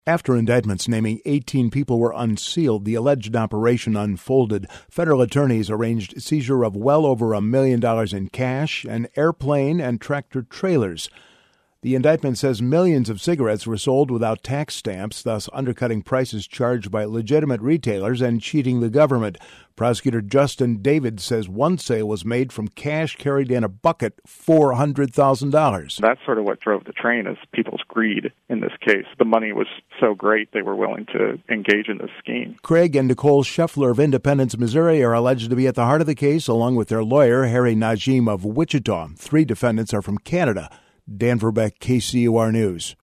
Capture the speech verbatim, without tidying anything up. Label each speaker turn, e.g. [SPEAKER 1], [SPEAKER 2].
[SPEAKER 1] After indictments naming eighteen people were unsealed, the alleged operation unfolded. Federal attorneys arranged seizure of well over a million dollars in cash, an airplane, and tractor-trailers. The indictment says millions of cigarettes were sold without tax stamps, thus undercutting prices charged by legitimate retailers and cheating the government. Prosecutor Justin David says one sale was made from cash carried in a bucket, four hundred thousand dollars.
[SPEAKER 2] That's sort of what drove the train, is people's greed in this case. The money was so great they were willing to engage in this scheme.
[SPEAKER 1] Craig and Nicole Scheffler of Independence, Missouri are alleged to be at the heart of the case, along with their lawyer, Harry Najim of Wichita. Three defendants are from Canada. Dan Verbeck, K C U R News.